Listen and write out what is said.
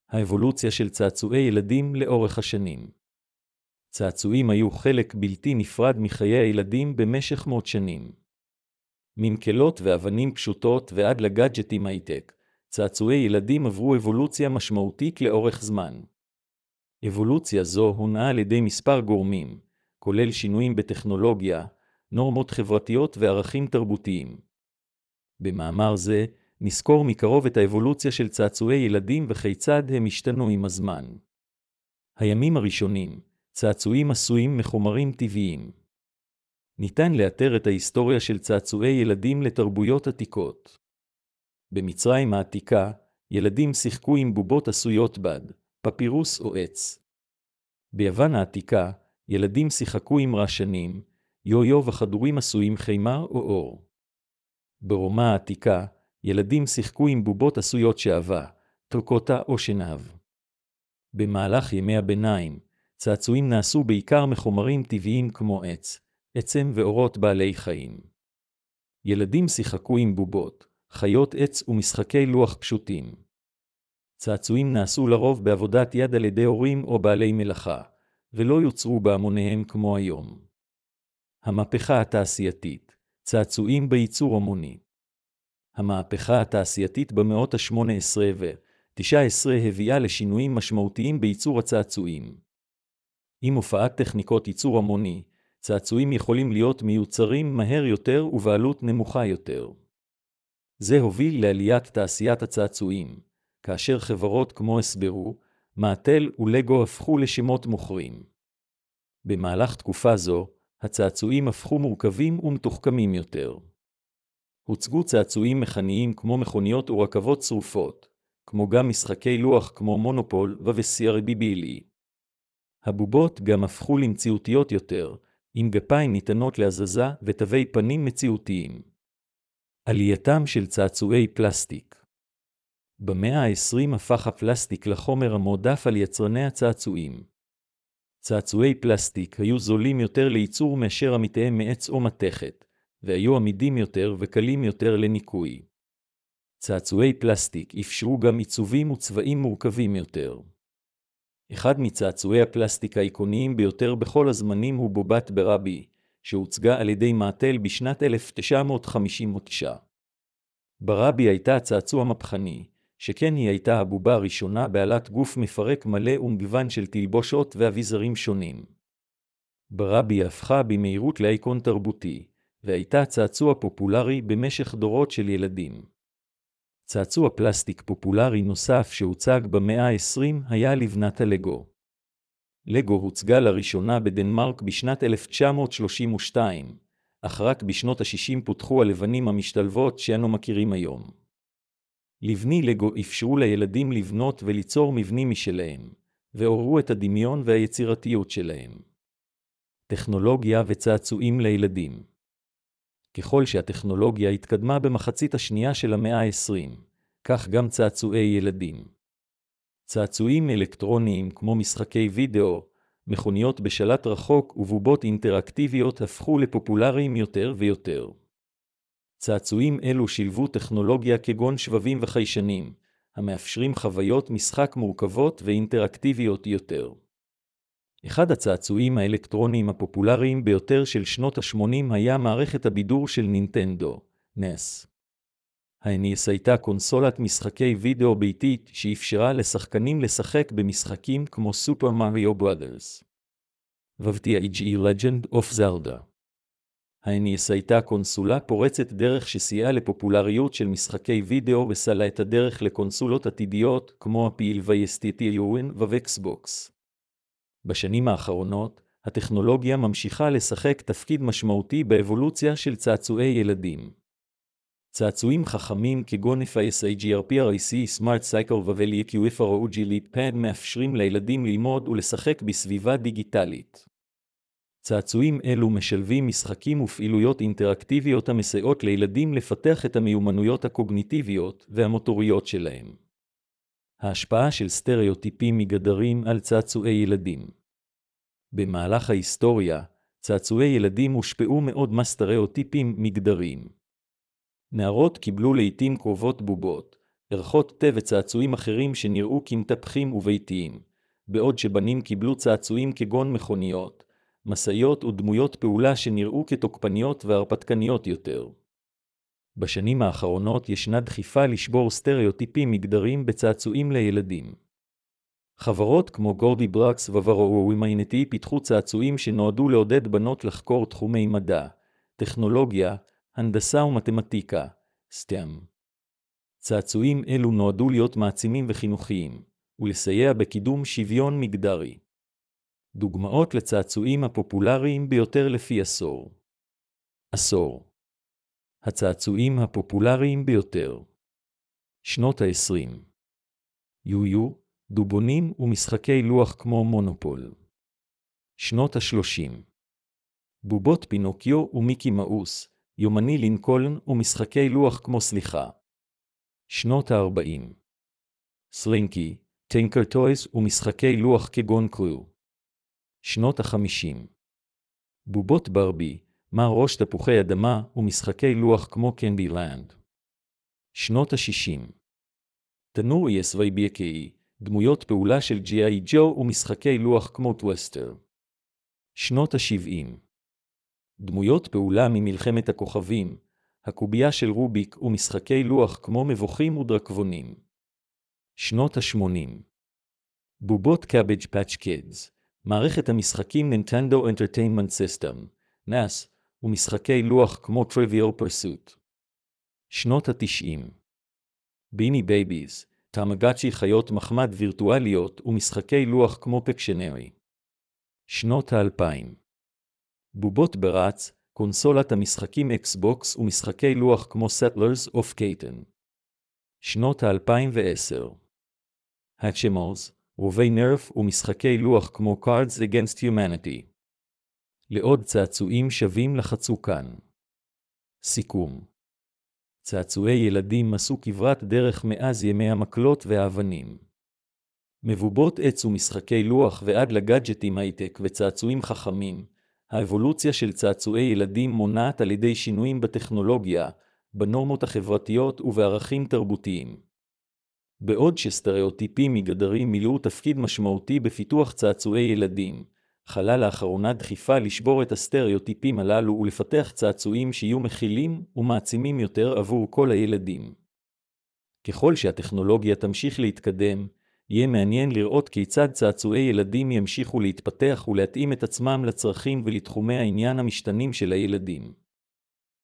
האבולוציה של צעצועי ילדים לאורך השנים. צעצועים היו חלק בלתי נפרד מחיי הילדים במשך מאות שנים. ממקלות ואבנים פשוטות ועד לגאדג'טים הייטק, צעצועי ילדים עברו אבולוציה משמעותית לאורך זמן. אבולוציה זו הונעה על ידי מספר גורמים, כולל שינויים בטכנולוגיה, נורמות חברתיות וערכים תרבותיים. במאמר זה, נזכור מקרוב את האבולוציה של צעצועי ילדים וכיצד הם השתנו עם הזמן. הימים הראשונים, צעצועים עשויים מחומרים טבעיים. ניתן לאתר את ההיסטוריה של צעצועי ילדים לתרבויות עתיקות. במצרים העתיקה, ילדים שיחקו עם בובות עשויות בד, פפירוס או עץ. ביוון העתיקה, ילדים שיחקו עם רעשנים, יו-יו וכדורים עשויים חימר או אור. ברומא העתיקה, ילדים שיחקו עם בובות עשויות שעווה, טרקוטה או שנהב. במהלך ימי הביניים, צעצועים נעשו בעיקר מחומרים טבעיים כמו עץ, עצם ואורות בעלי חיים. ילדים שיחקו עם בובות, חיות עץ ומשחקי לוח פשוטים. צעצועים נעשו לרוב בעבודת יד על ידי הורים או בעלי מלאכה, ולא יוצרו בהמוניהם כמו היום. המהפכה התעשייתית, צעצועים בייצור המוני. המהפכה התעשייתית במאות ה-18 ו-19 הביאה לשינויים משמעותיים בייצור הצעצועים. עם הופעת טכניקות ייצור המוני, צעצועים יכולים להיות מיוצרים מהר יותר ובעלות נמוכה יותר. זה הוביל לעליית תעשיית הצעצועים, כאשר חברות כמו הסברו, מאטל ולגו הפכו לשמות מוכרים. במהלך תקופה זו, הצעצועים הפכו מורכבים ומתוחכמים יותר. הוצגו צעצועים מכניים כמו מכוניות ורכבות צרופות, כמו גם משחקי לוח כמו מונופול ו-CRBBL. הבובות גם הפכו למציאותיות יותר, עם גפיים ניתנות להזזה ותווי פנים מציאותיים. עלייתם של צעצועי פלסטיק. במאה ה-20 הפך הפלסטיק לחומר המועדף על יצרני הצעצועים. צעצועי פלסטיק היו זולים יותר לייצור מאשר עמיתיהם מעץ או מתכת, והיו עמידים יותר וקלים יותר לניקוי. צעצועי פלסטיק אפשרו גם עיצובים וצבעים מורכבים יותר. אחד מצעצועי הפלסטיק האיקוניים ביותר בכל הזמנים הוא בובת ברבי, שהוצגה על ידי מאטל בשנת 1959. ברבי הייתה צעצוע מהפכני, שכן היא הייתה הבובה הראשונה בעלת גוף מפרק מלא ומגוון של תלבושות ואביזרים שונים. ברבי הפכה במהירות לאיקון תרבותי, והייתה צעצוע פופולרי במשך דורות של ילדים. צעצוע פלסטיק פופולרי נוסף שהוצג במאה ה-20 היה לבנת הלגו. לגו הוצגה לראשונה בדנמרק בשנת 1932, אך רק בשנות ה-60 פותחו הלבנים המשתלבות שאנו מכירים היום. לבני לגו אפשרו לילדים לבנות וליצור מבנים משלהם, ועוררו את הדמיון והיצירתיות שלהם. טכנולוגיה וצעצועים לילדים. ככל שהטכנולוגיה התקדמה במחצית השנייה של המאה ה-20, כך גם צעצועי ילדים. צעצועים אלקטרוניים כמו משחקי וידאו, מכוניות בשלט רחוק ובובות אינטראקטיביות הפכו לפופולריים יותר ויותר. צעצועים אלו שילבו טכנולוגיה כגון שבבים וחיישנים, המאפשרים חוויות משחק מורכבות ואינטראקטיביות יותר. אחד הצעצועים האלקטרוניים הפופולריים ביותר של שנות ה-80 היה מערכת הבידור של נינטנדו, NES. ה-NES הייתה קונסולת משחקי וידאו ביתית שאפשרה לשחקנים לשחק במשחקים כמו סופר מריו ברודרס. ו-TIG Legend of Zelda. ה-NES הייתה קונסולה פורצת דרך שסייעה לפופולריות של משחקי וידאו וסלה את הדרך לקונסולות עתידיות כמו הפיל ו-PlayStation ו-Xbox. בשנים האחרונות, הטכנולוגיה ממשיכה לשחק תפקיד משמעותי באבולוציה של צעצועי ילדים. צעצועים חכמים כגון FISAGRPRIC Smart Cycle ו-LEQFROG Leap Pad מאפשרים לילדים ללמוד ולשחק בסביבה דיגיטלית. צעצועים אלו משלבים משחקים ופעילויות אינטראקטיביות המסייעות לילדים לפתח את המיומנויות הקוגניטיביות והמוטוריות שלהם. ההשפעה של סטריאוטיפים מגדרים על צעצועי ילדים. במהלך ההיסטוריה, צעצועי ילדים הושפעו מאוד מסטריאוטיפים מגדריים. נערות קיבלו לעתים קרובות בובות, ערכות תה וצעצועים אחרים שנראו כמטפחים וביתיים, בעוד שבנים קיבלו צעצועים כגון מכוניות, מסעיות ודמויות פעולה שנראו כתוקפניות והרפתקניות יותר. בשנים האחרונות ישנה דחיפה לשבור סטריאוטיפים מגדריים בצעצועים לילדים. חברות כמו גורדי ברקס ווימיינטי פיתחו צעצועים שנועדו לעודד בנות לחקור תחומי מדע, טכנולוגיה, הנדסה ומתמטיקה, STEM. צעצועים אלו נועדו להיות מעצימים וחינוכיים, ולסייע בקידום שוויון מגדרי. דוגמאות לצעצועים הפופולריים ביותר לפי עשור. עשור. הצעצועים הפופולריים ביותר. שנות ה-20. יו-יו, דובונים ומשחקי לוח כמו מונופול. שנות ה-30. בובות פינוקיו ומיקי מאוס, יומני לינקולן ומשחקי לוח כמו סליחה. שנות ה-40. סלינקי, טינקר טויז ומשחקי לוח כגון קרו. שנות ה-50. בובות ברבי, מה ראש תפוחי אדמה ומשחקי לוח כמו קנדי לנד. שנות ה-60. תנור ESVBKE, דמויות פעולה של G.I. ג'ו ומשחקי לוח כמו טווסטר. שנות ה-70. דמויות פעולה ממלחמת הכוכבים, הקובייה של רוביק ומשחקי לוח כמו מבוכים ודרקבונים. שנות ה-80. בובות Cabbage Patch Kids, מערכת המשחקים Nintendo Entertainment System, NES, ומשחקי לוח כמו Trivial Pursuit. שנות ה-90. ביני בייביז, טאמגאצ'י חיות מחמד וירטואליות ומשחקי לוח כמו פקשנרי. שנות ה-2000. בובות ברץ, קונסולת המשחקים אקסבוקס ומשחקי לוח כמו Settlers of Catan. שנות ה-2010. האצ'מורס, רובי נרף ומשחקי לוח כמו Cards Against Humanity. לעוד צעצועים שווים לחצו כאן. סיכום. צעצועי ילדים עשו כברת דרך מאז ימי המקלות והאבנים. מבובות עץ ומשחקי לוח ועד לגאדג'טים הייטק וצעצועים חכמים, האבולוציה של צעצועי ילדים מונעת על ידי שינויים בטכנולוגיה, בנורמות החברתיות ובערכים תרבותיים. בעוד שסטריאוטיפים מגדריים מילאו תפקיד משמעותי בפיתוח צעצועי ילדים, חלה לאחרונה דחיפה לשבור את הסטריאוטיפים הללו ולפתח צעצועים שיהיו מכילים ומעצימים יותר עבור כל הילדים. ככל שהטכנולוגיה תמשיך להתקדם, יהיה מעניין לראות כיצד צעצועי ילדים ימשיכו להתפתח ולהתאים את עצמם לצרכים ולתחומי העניין המשתנים של הילדים.